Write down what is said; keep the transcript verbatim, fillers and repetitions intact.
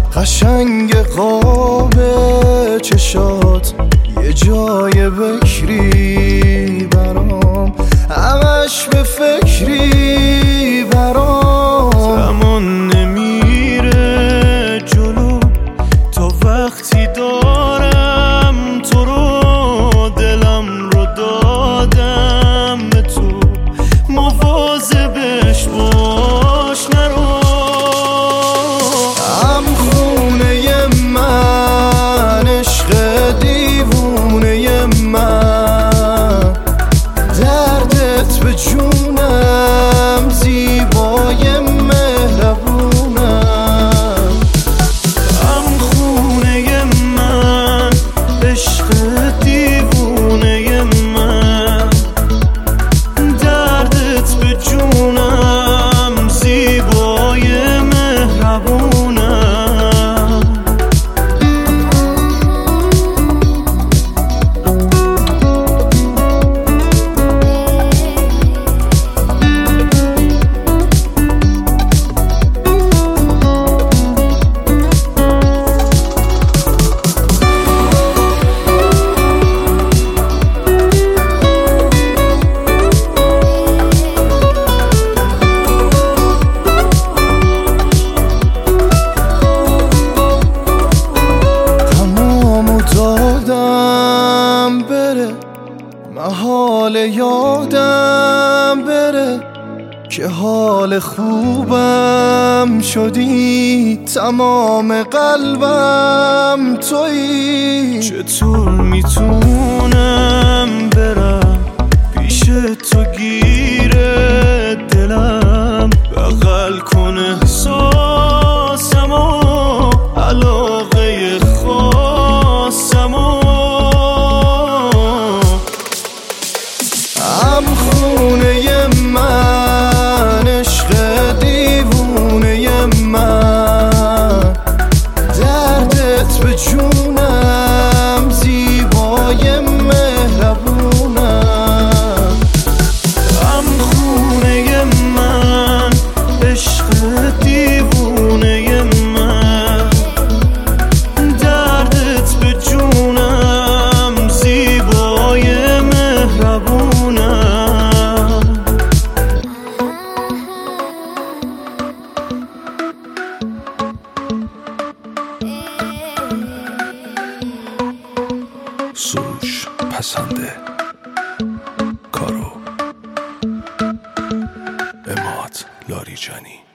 قشنگ قاب چشات یه جای بکری برام، همش به فکری برام. زمان نمیره جلو تا وقتی دارم تو رو، دلم رو دادم به تو، مواظبش باش نرو. هم خونه من، عشق دیوونه من، دردت به جونم، زیبای مهربونم. هم خونه من، عشق دیوونه من، دردت به جونم، زیبای مهربونم. دادم بره، محال یادم بره که حال خوبم شدی، تمام قلبم تویی. چطور میتونم برم پیش تو، گیره دلم بغل کن احساسمو، علاقه خاصمو. هم خونه من، عشق دیوونه من، دردت به جونم، زیبای مهربونم. هم خونه من، عشق دیوونه من، دردت به جونم، زیبای مهربونم. سروش پسنده کارو اماد لاریجانی.